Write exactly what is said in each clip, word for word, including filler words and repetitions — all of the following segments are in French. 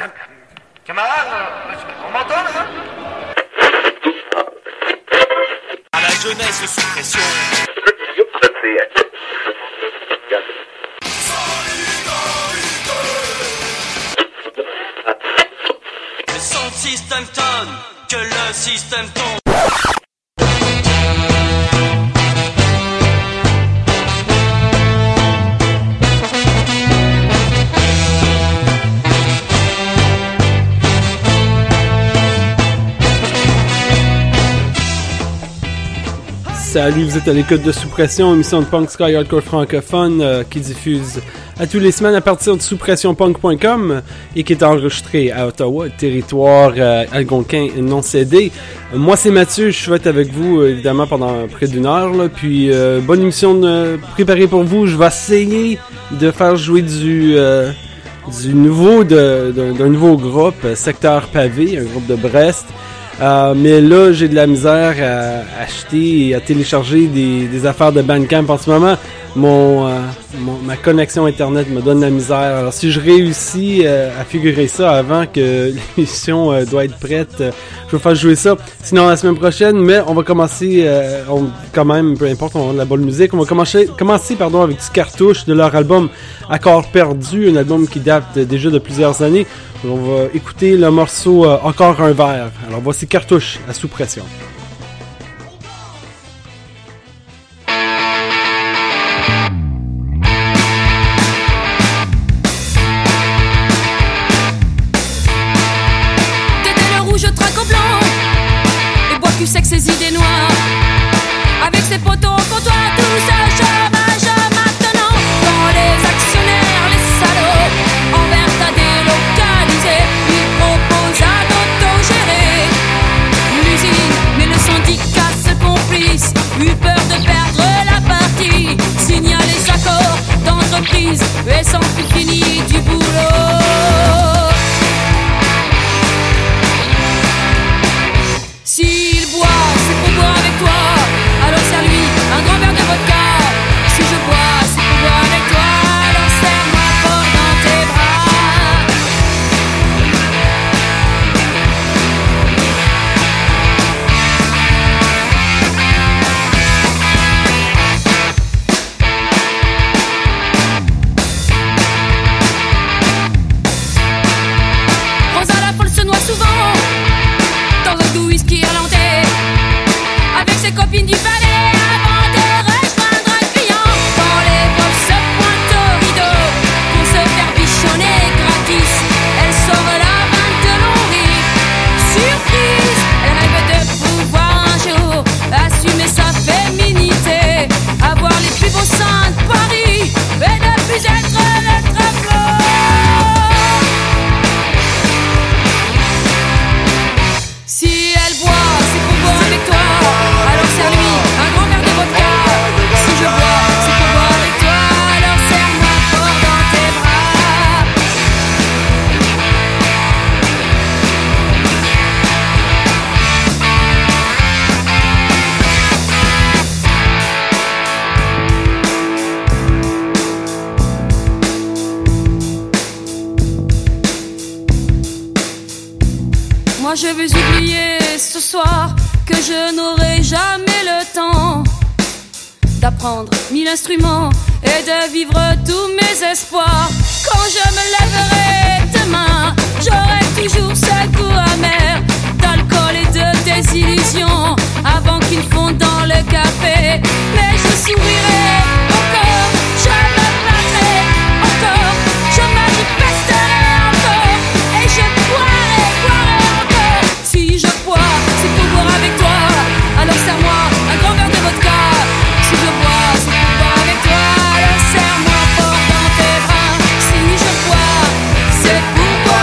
Camarade, on m'entend là? À la jeunesse sous pression. Le son système tonne, que le système tombe. Salut, vous êtes à l'écoute de Sous Pression, émission de punk ska hardcore francophone euh, qui diffuse à tous les semaines à partir de sous pression punk point com et qui est enregistré à Ottawa, territoire euh, algonquin non cédé. Euh, moi c'est Mathieu, je vais être avec vous euh, évidemment pendant près d'une heure, là, puis euh, bonne émission de, préparée pour vous. Je vais essayer de faire jouer du euh, du nouveau de, d'un, d'un nouveau groupe, euh, Secteur Pavé, un groupe de Brest. Euh, mais là, j'ai de la misère à acheter et à télécharger des, des affaires de Bandcamp en ce moment. Mon, euh, mon ma connexion internet me donne la misère. Alors si je réussis euh, à figurer ça avant que l'émission euh, doit être prête, euh, je vais faire jouer ça. Sinon la semaine prochaine, mais on va commencer euh, on, quand même, peu importe, on a de la bonne musique. On va commencer, commencer pardon, avec du Cartouche de leur album Accord perdu, un album qui date déjà de plusieurs années. On va écouter le morceau euh, Encore un verre. Alors voici Cartouche à Sous Pression. T'étais le rouge au trac au blanc et bois cul sec ses idées noires. Avec ses poteaux au comptoir, tout ça chômage maintenant. Dans les actionnaires, les salauds, envers ta délocalisé, ils proposent à d'autogérer l'usine, mais le syndicat se complice, eu peur de perdre la partie, signa les accords d'entreprise et sans plus fini du boulot. S'il boit, c'est pour boire avec toi, alors serre-lui un grand verre de vodka. Si je bois, c'est pour boire avec toi, alors serre-moi fort dans tes bras. Rosa la folle se noie souvent dans un doux whisky irlandais avec ses copines du palais avant de rejoindre un client. Quand les profs se pointent au rideau pour se faire bichonner gratis, elle sort la vingt de long rire. Surprise, elle rêve de pouvoir un jour assumer sa féminité, avoir les plus beaux seins de Paris et ne plus être le trapelot. Si elle boit, c'est pour boire avec toi, alors serre-lui un grand verre de vodka. Si je bois, c'est pour boire avec toi, alors serre-moi fort dans tes bras. Moi je veux oublier ce soir que je n'aurai jamais le temps d'apprendre mille instruments et de vivre tous mes espoirs. Quand je me lèverai demain, j'aurai toujours ce goût amer d'alcool et de désillusion avant qu'il fonde dans le café. Mais je sourirai encore, je me battrai encore, je manifesterai encore et je boirai, boirai encore. Si je bois, c'est pour boire avec toi, alors serre-moi un grand verre de vodka. Si je bois, c'est pour boire avec toi, alors serre-moi fort dans tes bras. Si je bois, c'est pour boire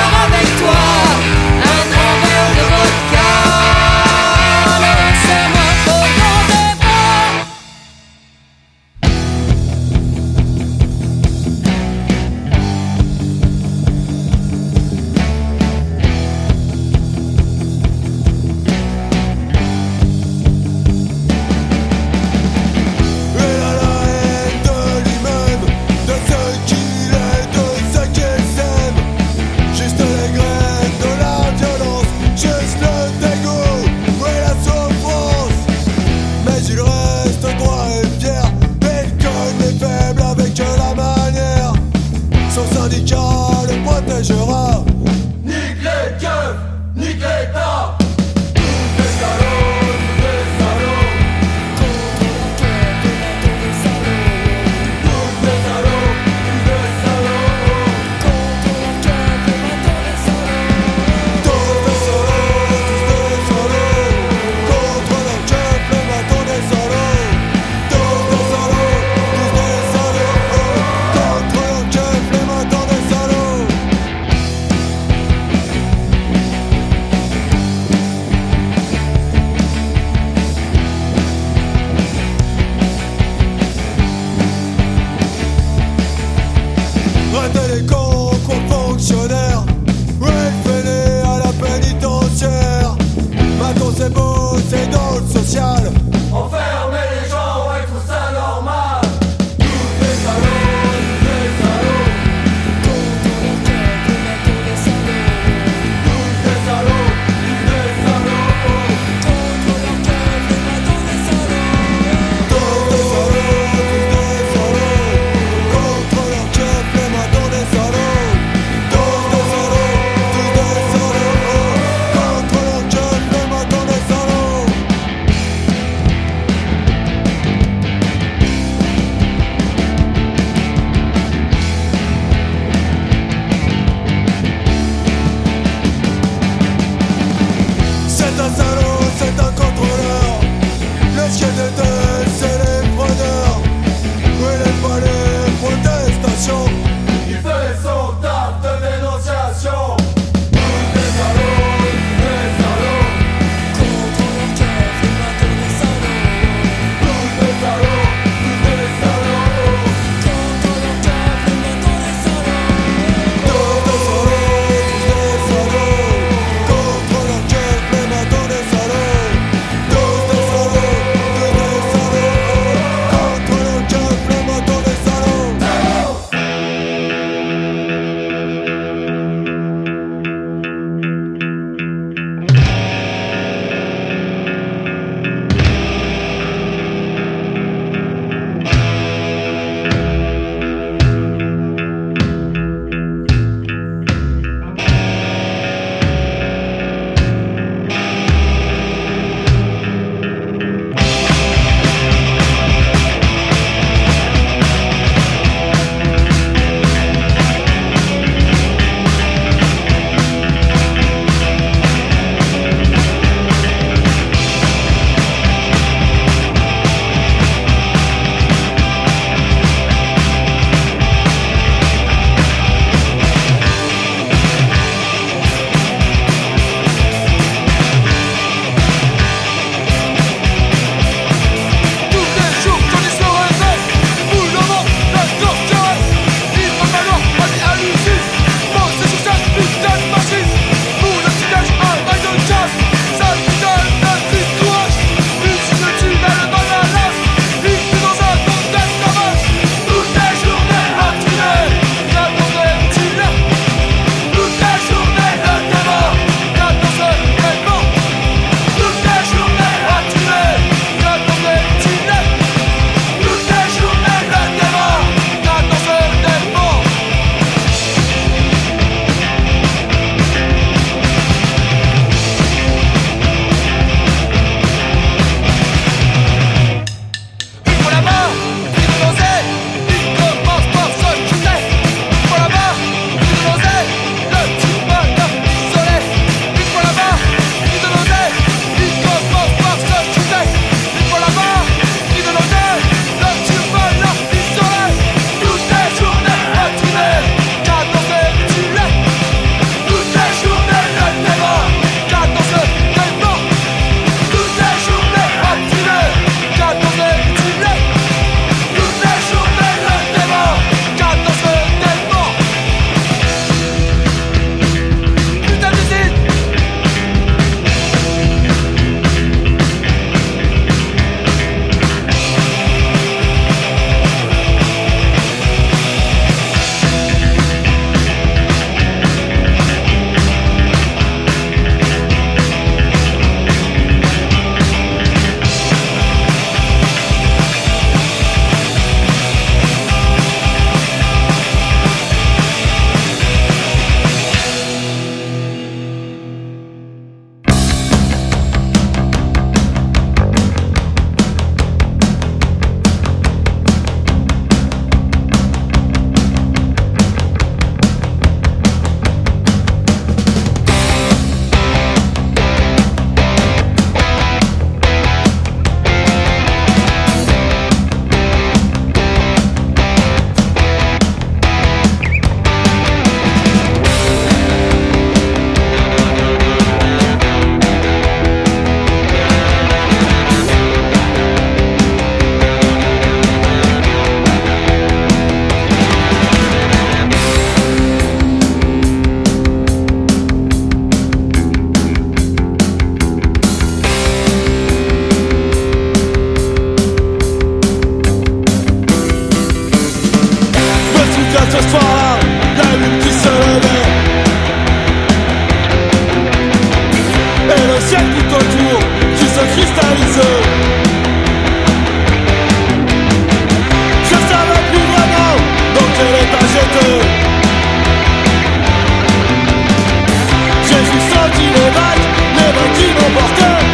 suis senti les vagues, les vagues qui m'emportaient.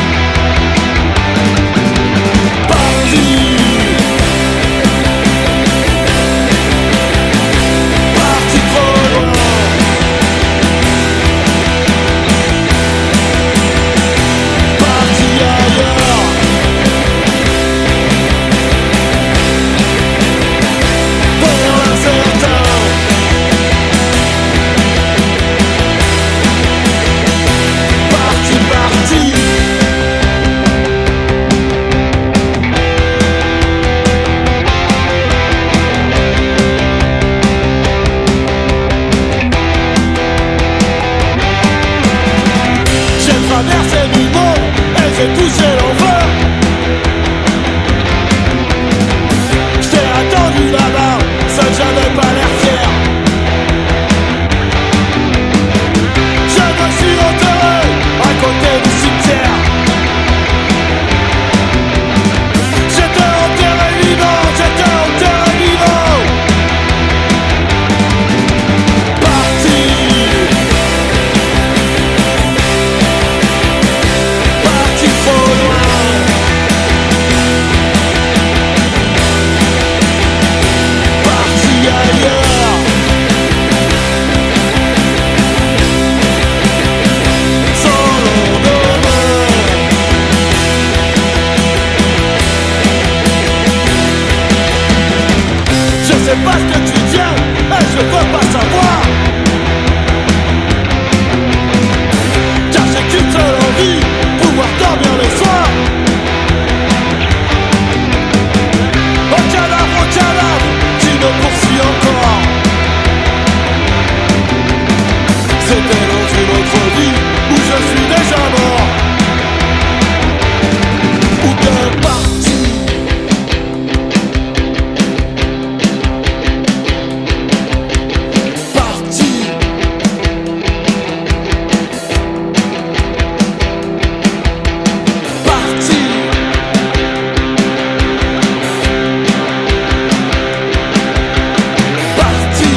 Parti, parti trop loin. Parti ailleurs. Vers l'incertain. Parti, parti. J'ai traversé mille mondes et j'ai touché l'enfer. J't'ai attendu là-bas, seul j'avais pas l'air fier. Je me suis enterré à côté du cimetière. J'étais enterré vivant, j'étais enterré vivant. Parti, parti trop loin. Parti ailleurs. Sans lendemain. Je sais pas ce que tu tiens et je veux pas savoir. Car j'ai qu'une seule envie, pouvoir dormir le soir. Au cadavre, au cadavre, qui me poursuit encore. C'était dans une autre vie où je suis déjà mort. Ou bien parti. Parti. Parti. Parti.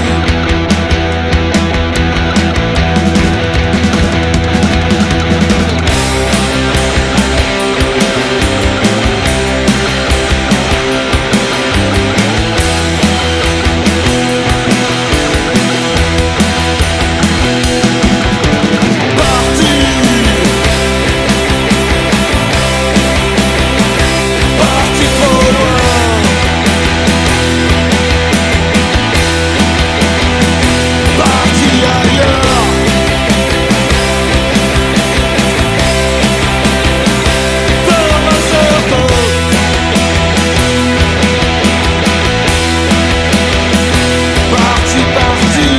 Parti, parti trop loin. Parti ailleurs. Vers l'incertain. Parti, parti.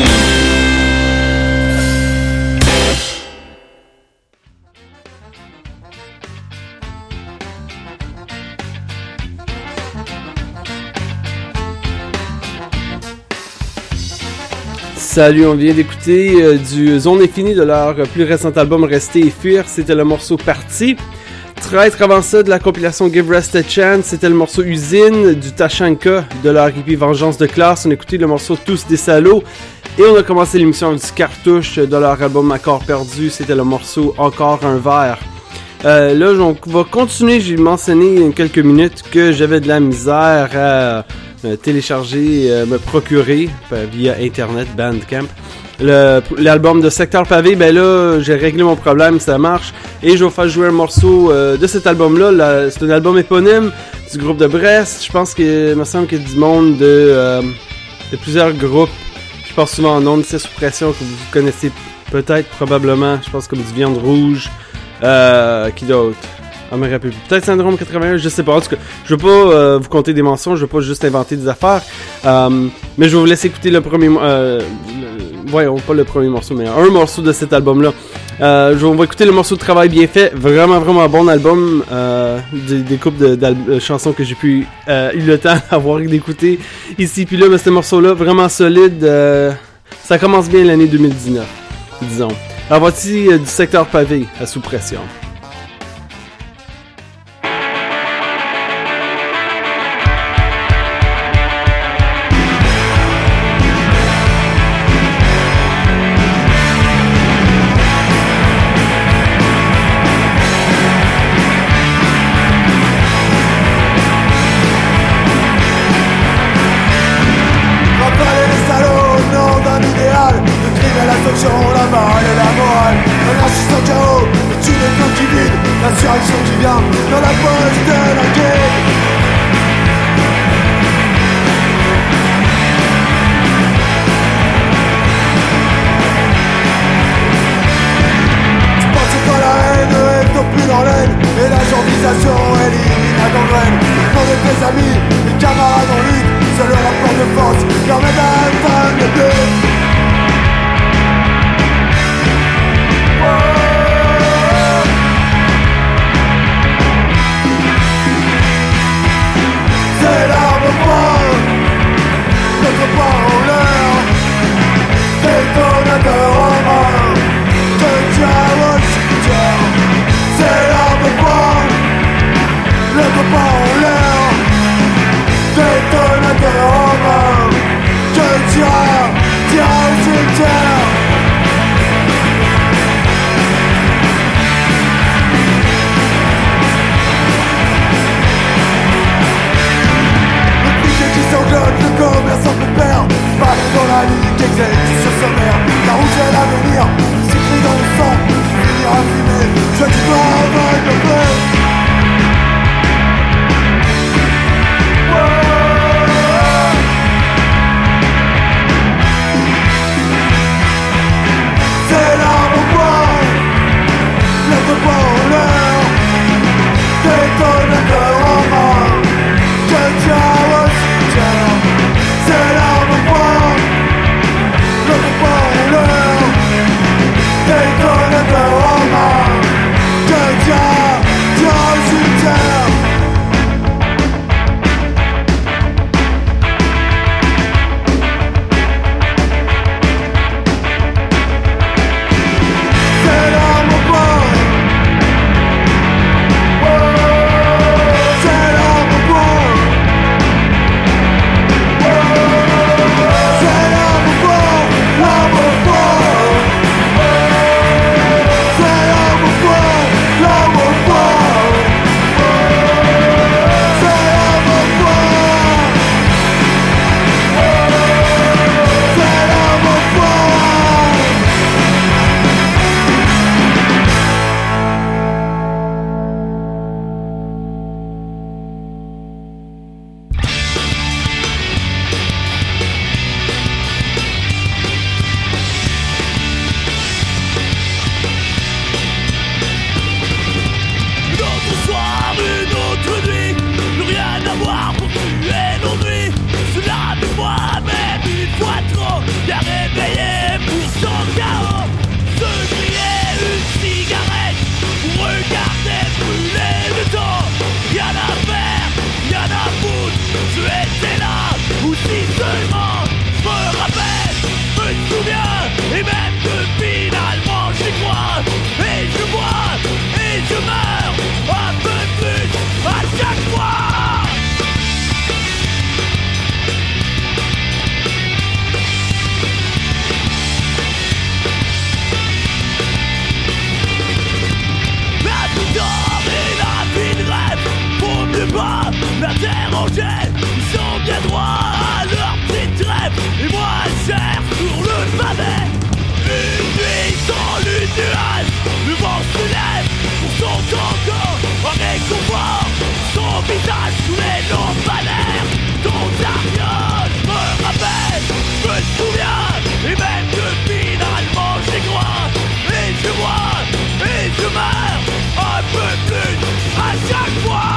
Salut, on vient d'écouter euh, du Zone Infinie de leur plus récent album Rester et Fuir, c'était le morceau Parti. Traître avant ça de la compilation Give Rest a Chance, c'était le morceau Usine du Tachanka de leur E P Vengeance de classe. On a écouté le morceau Tous des salauds et on a commencé l'émission du Cartouche de leur album Accord perdu, c'était le morceau Encore un verre. Euh, là, on va continuer, j'ai mentionné il y a quelques minutes que j'avais de la misère à euh, télécharger, euh, me procurer euh, via internet, Bandcamp. Le, l'album de Secteur Pavé, ben là, j'ai réglé mon problème, ça marche. Et je vais vous faire jouer un morceau euh, de cet album-là. Là, c'est un album éponyme du groupe de Brest. Je pense qu'il me semble qu'il y a du monde de, euh, de plusieurs groupes. Je pense souvent en nom, c'est Sous Pression, que vous connaissez peut-être, probablement. Je pense comme du Viande Rouge. Euh, qui d'autre? Ah, me rappelle plus. Peut-être Syndrome quatre-vingt-un, je sais pas. En tout cas, je veux pas euh, vous compter des mensonges, je veux pas juste inventer des affaires. Euh, mais je vais vous laisser écouter le premier... Euh, le, voyons, pas le premier morceau, mais un morceau de cet album-là. Euh, je vais, on va écouter le morceau de Travail bien fait. Vraiment, vraiment bon album. Euh, des, des couples de, de chansons que j'ai pu euh, eu le temps d'avoir d'écouter ici puis là. Mais ce morceau-là, vraiment solide. Euh, ça commence bien l'année deux mille dix-neuf, disons. Alors voici euh, du Secteur Pavé à Sous Pression. l'inspiration qui vient dans la poche de la guerre. Tu penses que la haine est au plus dans l'aine, et la gentillisation élimine la gangrène. Pour de tes amis, des camarades en lutte, seul le rapport de force permet d'atteindre le but. C'est l'arme au poing, notre poing en l'air, détonateur en main, te tient au cimetière. C'est l'arme au poing, notre poing en l'air, détonateur en main, te tient, tient au cimetière. Le commerçant peut perdre, pas dans la ligne qui exécute sur sommaire. La rouge est l'avenir, s'écrit dans le sang, finira fumé, je dis pas avec le feu. C'est l'arme au poing, l'autre poing en l'air, détonateur en main, je tiens au cimetière. C'est l'arme au poing, l'autre poing en l'air, détonateur en main, je tiens, tiens au cimetière. C'est l'arme au poing, c'est l'arme au poing. C'est l'arme au poing, l'arme au poing. C'est l'arme au poing, l'arme au poing. C'est l'arme au poing. C'est l'arme au poing. Une autre soir, une autre nuit, plus rien à voir pour tuer l'ennui. Cela de moi-même une fois trop, bien réveillé pour son chaos. Se griller une cigarette pour regarder brûler le temps. Rien à faire, rien à foutre, je étais là, ou si seulement je me rappelle, je me souviens, et même que finalement j'y crois. Et je vois, et je meurs, un peu plus à chaque fois. La douleur et la vie de rêve, faut mieux pas l'interroger. Ils sont bien droits à leur petite trêve, et moi j'erre sur le pavé. Une nuit sans lune nuage, le vent se lève pour son encore en réconfort. Son visage sous les lampadaires, ton chariot, je me rappelle, je me souviens, et même que finalement j'y crois. Et je vois, et je meurs, un peu plus à chaque fois.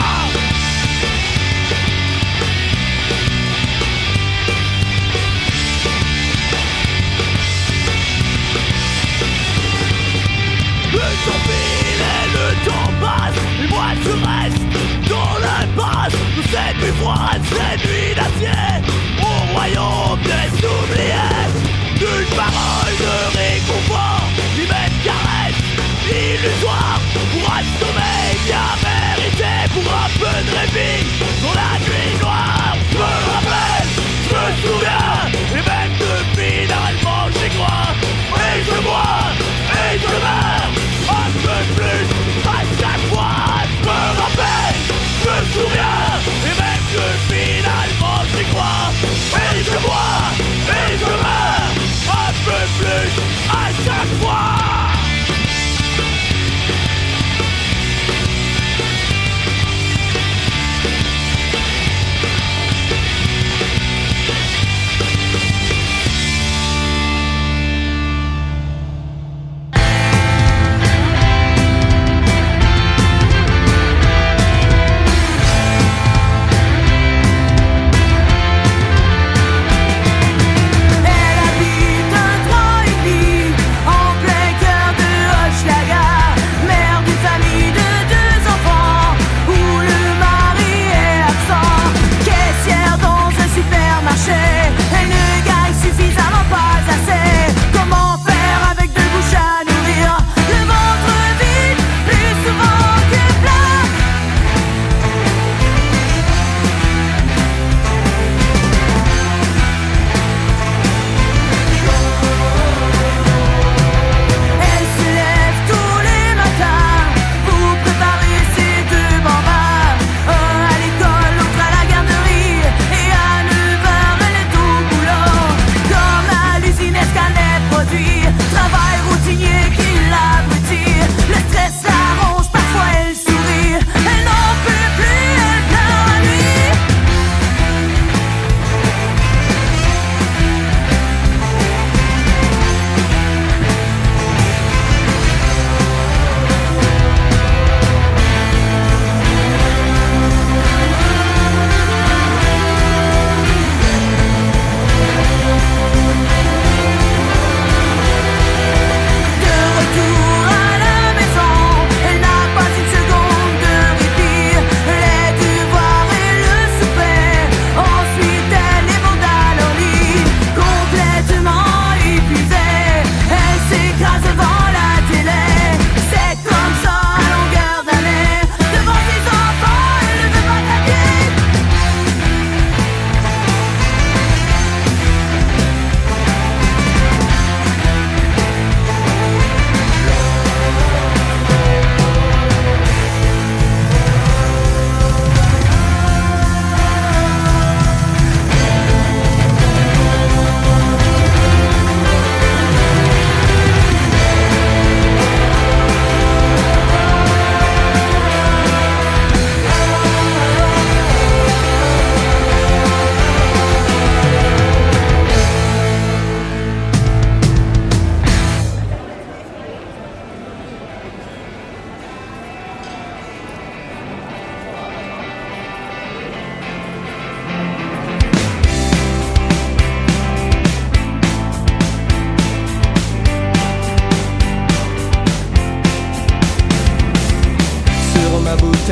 Le temps file et le temps passe, et moi je reste dans l'impasse de cette nuit froide, cette nuit d'acier, au royaume des oubliés. Nulle parole de réconfort, ni même caresse illusoire, pour un sommeil bien mérité, pour un peu de répit dans la nuit noire. Je me rappelle, je me souviens, et même que finalement j'y crois. Et je vois, et je meurs, un peu plus à chaque fois. Je me rappelle, je me souviens, et même que finalement j'y crois. Et je vois, et je meurs, un peu plus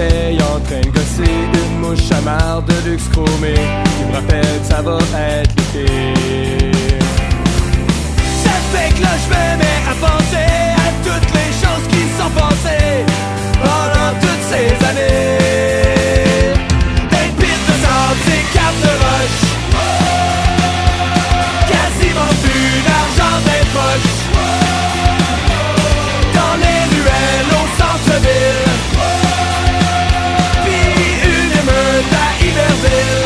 bouteille en train de gosser une mouche à marre de luxe chromé qui me rappelle que ça va être l'été. Ça fait que là je me mets à penser à toutes les choses qui sont passées pendant toutes ces années. Des piles de sable, des cartes de roche, quasiment plus d'argent dans les poches. Dans les ruelles au centre-ville, puis une émeute à Iberville.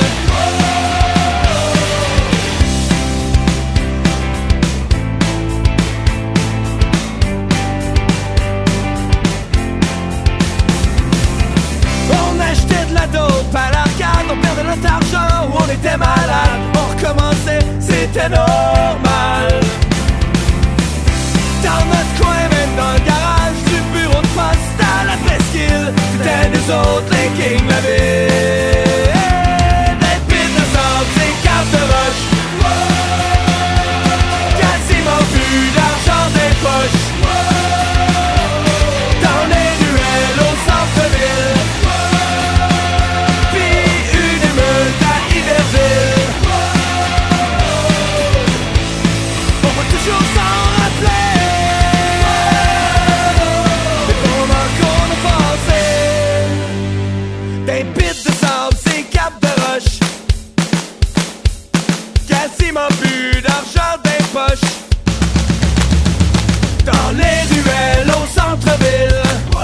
On achetait de la dope à l'arcade, on perdait notre argent ou on était malade. On recommençait, c'était normal. Dans notre coin, même dans le garage du bureau de poste à la presqu'île, c'était nous autres les kings de la ville. Des piles de sable, des cartes de roche, quasiment plus d'argent des poches. Dans les ruelles au centre-ville, puis une émeute à Iberville. On va toujours s'en rappeler des moments qu'on a passés. Des piles de sable, ces capes de roche, quasiment plus d'argent des poches. Dans les ruelles au centre-ville,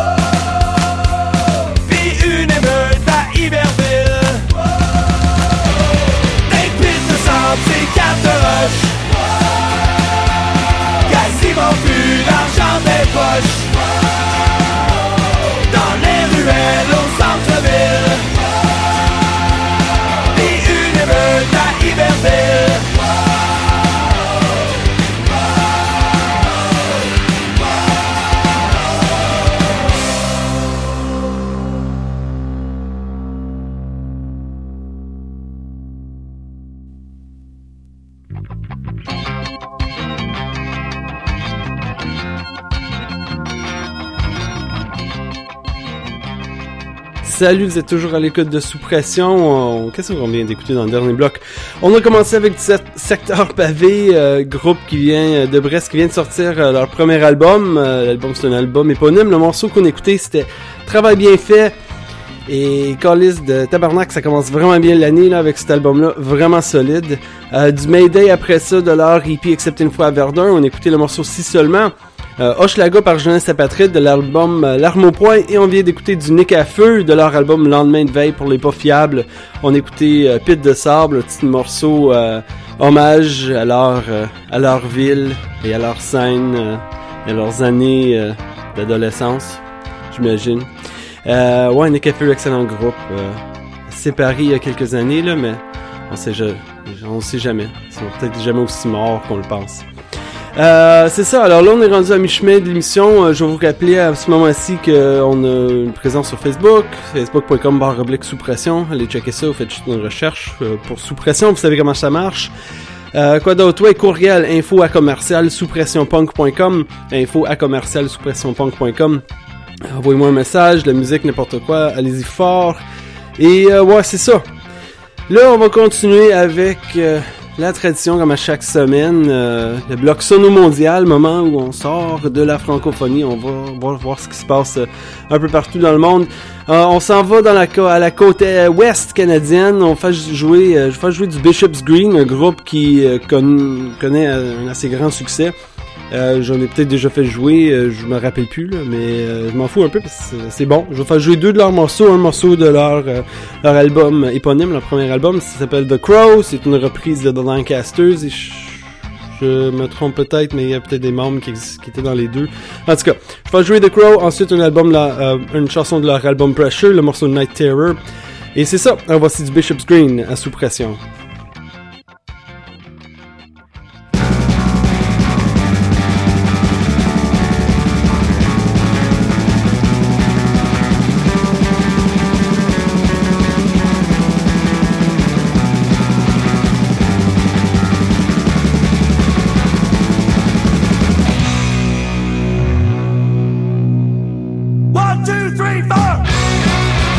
puis une émeute à Iberville. Des piles de sable, ces capes de roche, quasiment plus d'argent des poches. Dans les ruelles au centre-ville, puis une émeute à Iberville. Salut, vous êtes toujours à l'écoute de Sous Pression. On... Qu'est-ce qu'on vient d'écouter dans le dernier bloc? On a commencé avec du Secteur Pavé, euh, groupe qui vient de Brest, qui vient de sortir euh, leur premier album. Euh, l'album, c'est un album éponyme. Le morceau qu'on écoutait, c'était Travail bien fait. Et Callis de Tabarnak, ça commence vraiment bien l'année là avec cet album-là, vraiment solide. Euh, du Mayday après ça, de leur E P Excepté une fois à Verdun, on a écouté le morceau Si seulement. Euh, Hochelaga par Jeunesse Apatride de l'album euh, L'Arme au poing, et on vient d'écouter du Nick à Feu de leur album Lendemain de veille pour les pas fiables. On a écouté euh, Pit de sable, un petit morceau euh, hommage à leur euh, à leur ville et à leur scène euh, et à leurs années euh, d'adolescence, j'imagine. Euh, ouais, Nick à Feu, excellent groupe, euh, séparé il y a quelques années là, mais on sait je, on sait jamais, ils sont peut-être jamais aussi morts qu'on le pense. Euh, c'est ça, alors là on est rendu à mi-chemin de l'émission. euh, Je vais vous rappeler à ce moment-ci qu'on a une présence sur Facebook, facebook point com barre oblique sous pression. Allez checker ça, vous faites juste une recherche euh, pour Sous Pression, vous savez comment ça marche. Euh, quoi d'autre? Ouais, courriel info à commercial sous pression punk point com, info à commercial sous pression punk point com. Envoyez-moi un message, de la musique, n'importe quoi, allez-y fort. Et euh, ouais, c'est ça. Là on va continuer avec... Euh, la tradition, comme à chaque semaine, euh, le bloc Sono Mondial, moment où on sort de la francophonie, on va, on va voir ce qui se passe euh, un peu partout dans le monde. Euh, on s'en va dans la à la côte ouest canadienne, on fait jouer, euh, je fais jouer du Bishop's Green, un groupe qui euh, con, connaît un assez grand succès. Euh, j'en ai peut-être déjà fait jouer, euh, je me rappelle plus là, mais euh, je m'en fous un peu parce que c'est bon. Je vais faire jouer deux de leurs morceaux, un morceau de leur euh, leur album éponyme, leur premier album, ça s'appelle The Crow, c'est une reprise de The Lancasters et je, je me trompe peut-être, mais il y a peut-être des membres qui, qui étaient dans les deux. En tout cas, je vais jouer The Crow, ensuite un album, là, euh, une chanson de leur album Pressure, le morceau Night Terror, et c'est ça. Alors voici du Bishop's Green à Sous Pression. One, two, three, four.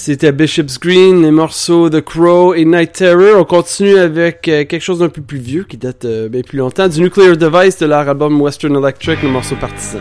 C'était Bishop's Green, les morceaux The Crow et Night Terror. On continue avec euh, quelque chose d'un peu plus vieux, qui date euh, bien plus longtemps, du Nuclear Device de leur album Western Electric, le morceau Partisan.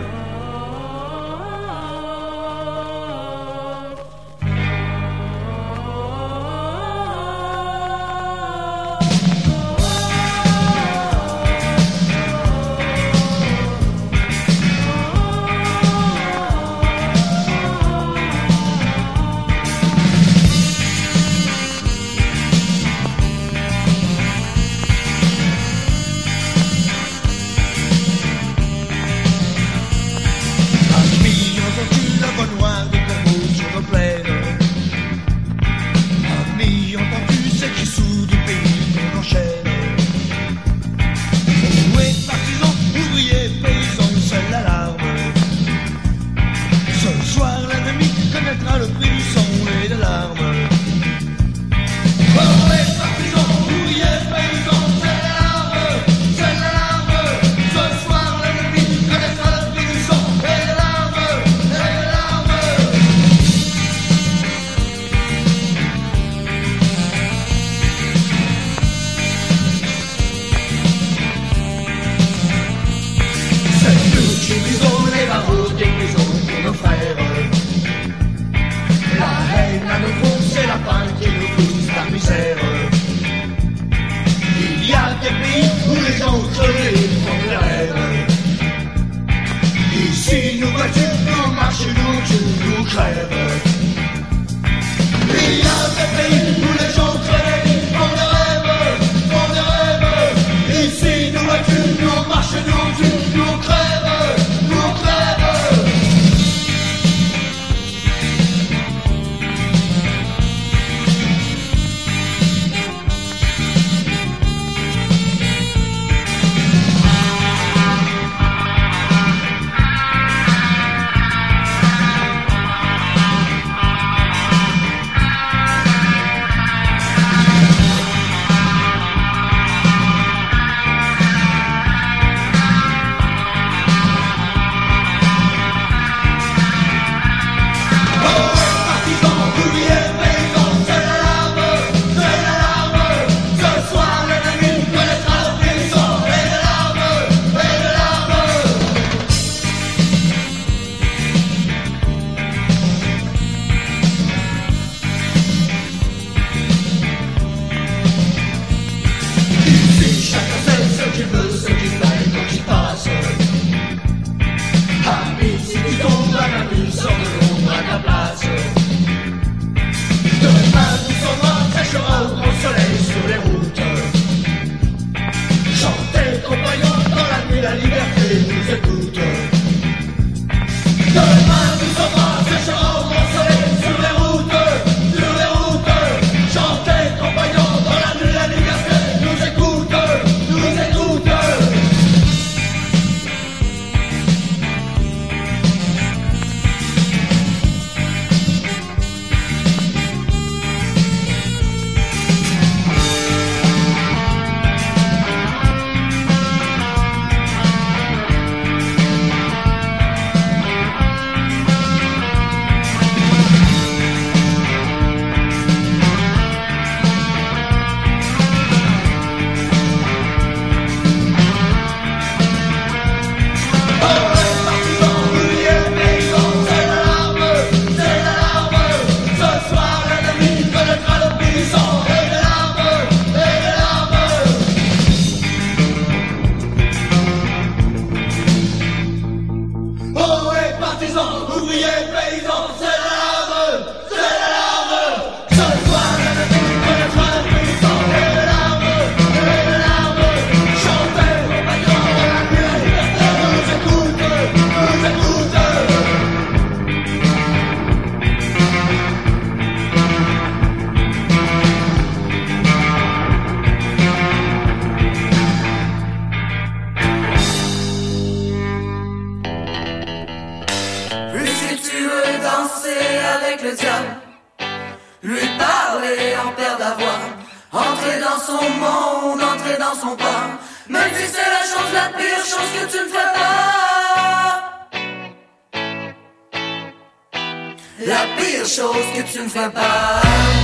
la pire chose que tu me fais pas.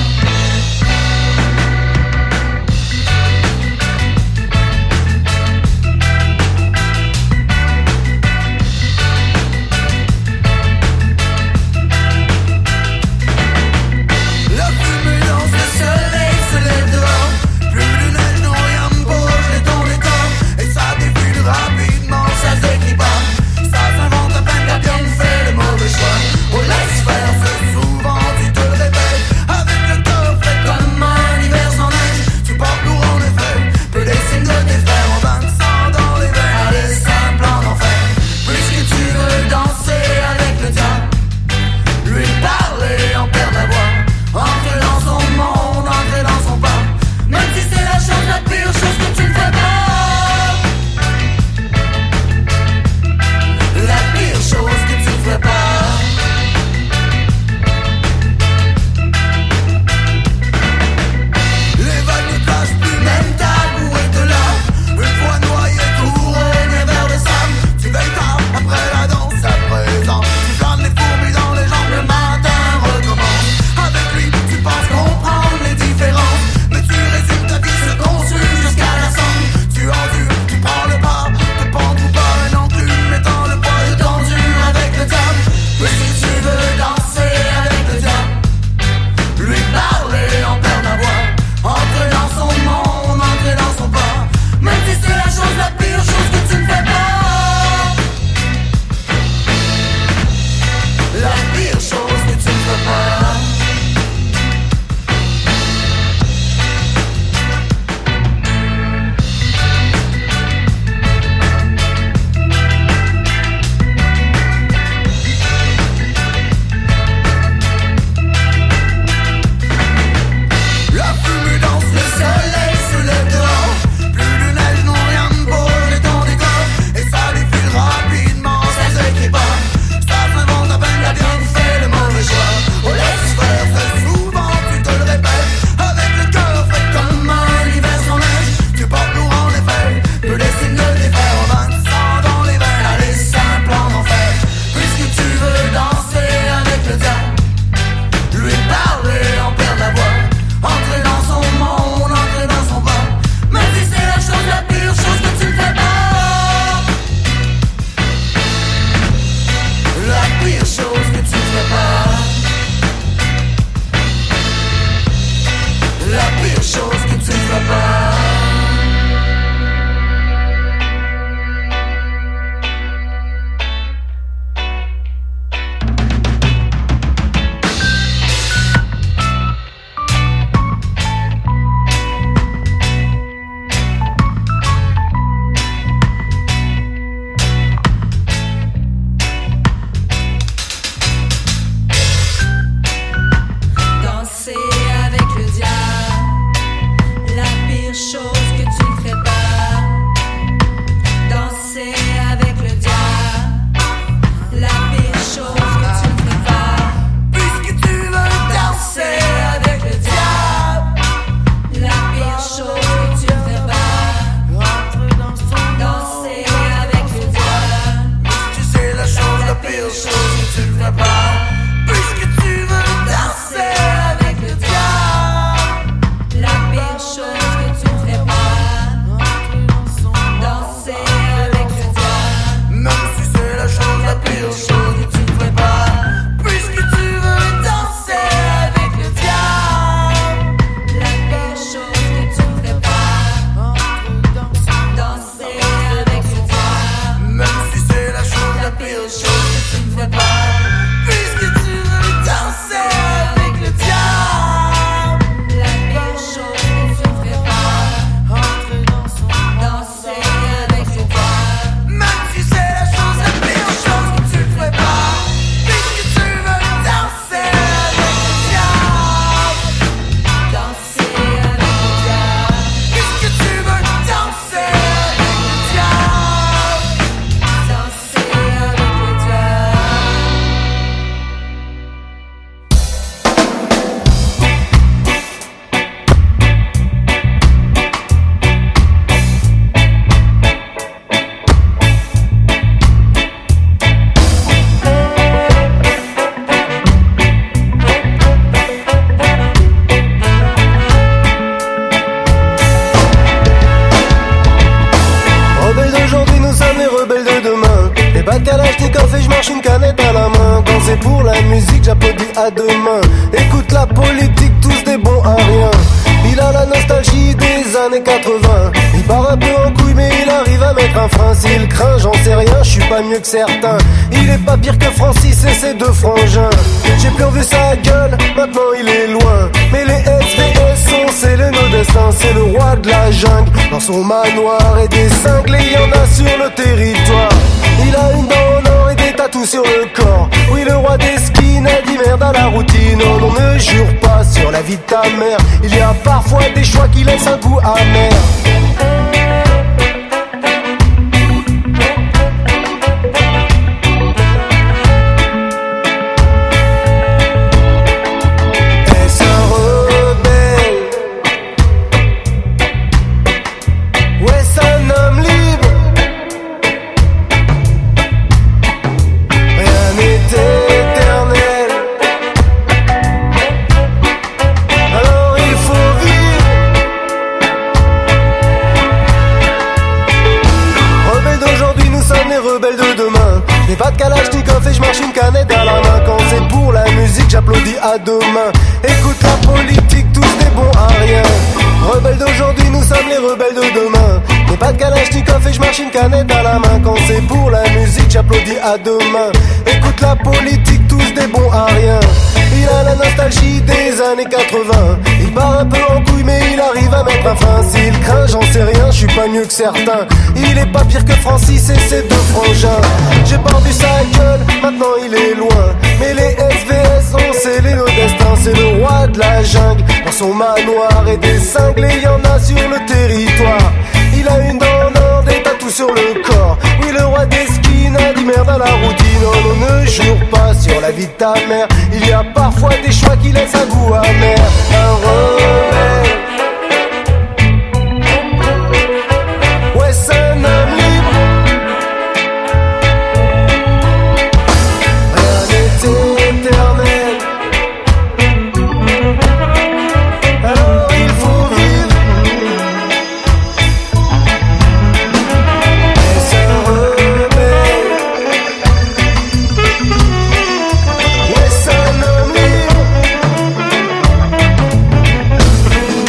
La fumée danse, le soleil se lève dehors. Plus de neige, non rien me bouge, les tons des corps. Et ça défile rapidement, ça se décrit pas. Ça s'invente à peine, t'as bien fait le mauvais choix. On laisse faire, c'est souvent tu te réveilles avec le J'ai pas de Kalachnikov et je marche une canette à la main. Quand c'est pour la musique, j'applaudis à deux mains. Écoute la politique, tous des bons à rien. Il a la nostalgie des années quatre-vingts. Il part un peu en couille mais il arrive à mettre un frein. S'il craint, j'en sais rien, je suis pas mieux que certains. Il est pas pire que Francis et ses deux frangins. J'ai plus revu sa gueule, maintenant il est loin. Mais les S V S sont scellés nos destins. C'est le roi de la jungle, dans son manoir. Et des cinglés, y'en a sur le territoire. Il a une dent en or et des tatous sur le corps. Oui, le roi des skins a dit merde à la routine. Oh non, ne jure pas sur la vie de ta mère. Il y a parfois des choix qui laissent un goût amer. Est-ce un rebelle? Ou est-ce un homme libre? Rien n'est éternel, alors il faut vivre. Rebelles d'aujourd'hui, nous sommes les rebelles de demain. J'ai pas de Kalachnikov et je marche une canette à la main. Quand c'est pour la musique, j'applaudis à deux mains. Écoute la politique, tous des bons à rien. Rebelles d'aujourd'hui, nous sommes les rebelles de demain. J'ai pas de Kalachnikov et je marche une canette à la main. Quand c'est pour la musique, j'applaudis à deux mains. Écoute la politique, tous des bons à rien. Il a la nostalgie des années quatre-vingts. Il part un peu en couille mais il arrive à mettre un frein. S'il craint, j'en sais rien, je suis pas mieux que certains. Il est pas pire que Francis et ses deux frangins. J'ai pas revu sa gueule, maintenant il est loin. Mais les S V S ont scellé nos destins. C'est le roi de la jungle, dans son manoir. Et des cinglés, y'en a sur le territoire. Il a une dent en or, des tatous sur le corps. Oui, le roi des skins a dit merde à la routine. Oh non, ne jure pas sur la vie de ta mère. Il y a parfois des choix qui laissent un goût amer. Un rebelle, ouais, c'est un homme libre. Rien n'est éternel, alors il faut vivre. Est-ce un rebelle? Ouais, c'est un homme libre.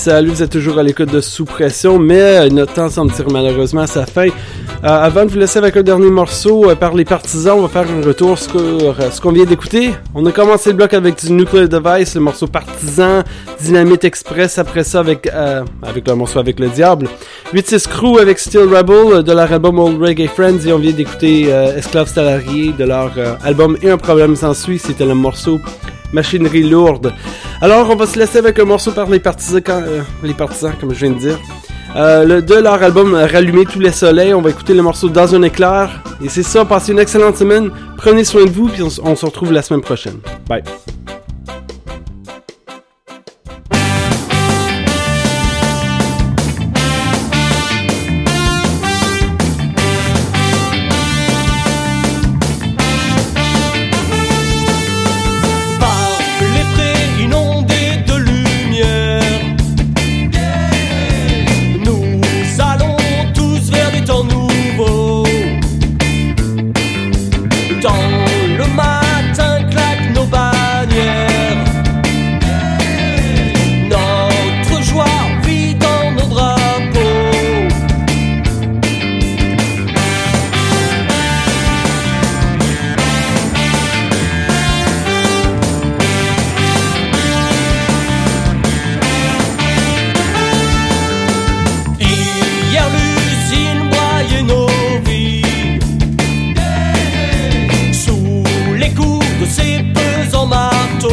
Salut, vous êtes toujours à l'écoute de Sous Pression, mais notre temps semble tirer malheureusement à sa fin. Euh, avant de vous laisser avec un dernier morceau euh, par les Partisans, on va faire un retour sur euh, ce qu'on vient d'écouter. On a commencé le bloc avec du Nuclear Device, le morceau Partisan, Dynamite Express, après ça avec euh, avec le morceau Avec le Diable. huit six Crew avec Steel Rebel de leur album Old Reggae Friends, et on vient d'écouter euh, Esclaves Salariés de leur euh, album Et un problème s'ensuit, c'était le morceau Machinerie lourde. Alors, on va se laisser avec un morceau par les partisans, euh, les partisans, comme je viens de dire. Euh, le, de leur album Rallumer tous les soleils, on va écouter le morceau Dans un éclair. Et c'est ça, passez une excellente semaine. Prenez soin de vous, puis on, on se retrouve la semaine prochaine. Bye.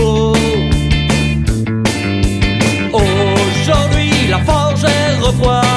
Aujourd'hui la forge est refroidie.